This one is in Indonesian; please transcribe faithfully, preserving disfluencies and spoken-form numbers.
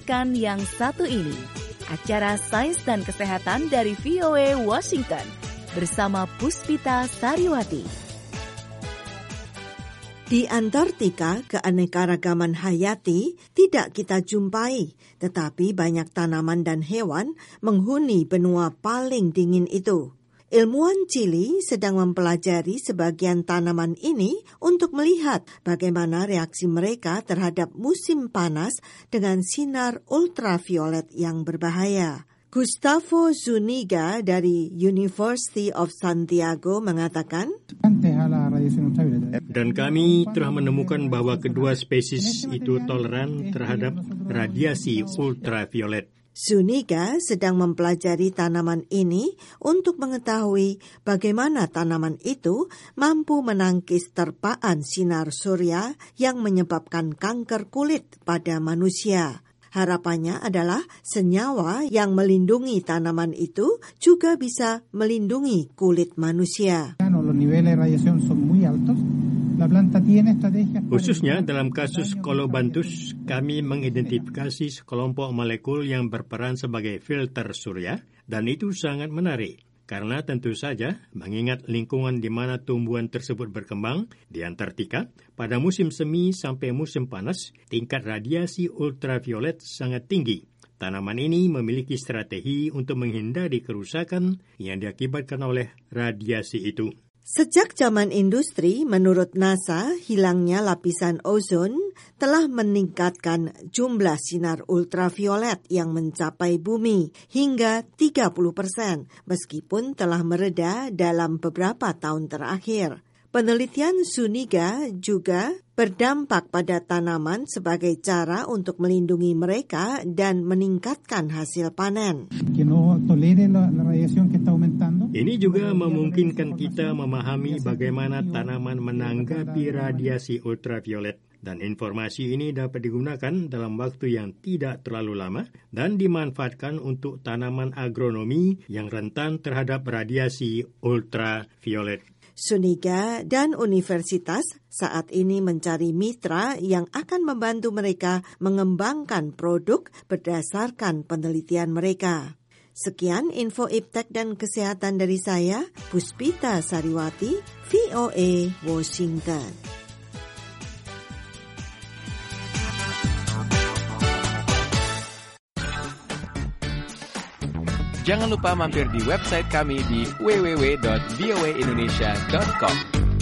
mendengarkan yang satu ini, acara Sains dan Kesehatan dari V O A Washington bersama Puspita Sariwati. Di Antartika, keanekaragaman hayati tidak kita jumpai, tetapi banyak tanaman dan hewan menghuni benua paling dingin itu. Ilmuwan Chili sedang mempelajari sebagian tanaman ini untuk melihat bagaimana reaksi mereka terhadap musim panas dengan sinar ultraviolet yang berbahaya. Gustavo Zuniga dari University of Santiago mengatakan, dan kami telah menemukan bahwa kedua spesies itu toleran terhadap radiasi ultraviolet. Zuniga sedang mempelajari tanaman ini untuk mengetahui bagaimana tanaman itu mampu menangkis terpaan sinar surya yang menyebabkan kanker kulit pada manusia. Harapannya adalah senyawa yang melindungi tanaman itu juga bisa melindungi kulit manusia. Khususnya dalam kasus Colobanthus, kami mengidentifikasi sekelompok molekul yang berperan sebagai filter surya, dan itu sangat menarik. Karena tentu saja, mengingat lingkungan di mana tumbuhan tersebut berkembang, di Antartika, pada musim semi sampai musim panas, tingkat radiasi ultraviolet sangat tinggi. Tanaman ini memiliki strategi untuk menghindari kerusakan yang diakibatkan oleh radiasi itu. Sejak zaman industri, menurut NASA, hilangnya lapisan ozon telah meningkatkan jumlah sinar ultraviolet yang mencapai bumi hingga tiga puluh persen, meskipun telah mereda dalam beberapa tahun terakhir. Penelitian Zuniga juga berdampak pada tanaman sebagai cara untuk melindungi mereka dan meningkatkan hasil panen. Ini juga memungkinkan kita memahami bagaimana tanaman menanggapi radiasi ultraviolet, dan informasi ini dapat digunakan dalam waktu yang tidak terlalu lama dan dimanfaatkan untuk tanaman agronomi yang rentan terhadap radiasi ultraviolet. Zuniga dan universitas saat ini mencari mitra yang akan membantu mereka mengembangkan produk berdasarkan penelitian mereka. Sekian info iptek dan kesehatan dari saya, Puspita Sariwati, V O A Washington. Jangan lupa mampir di website kami di w w w dot v o a indonesia dot com.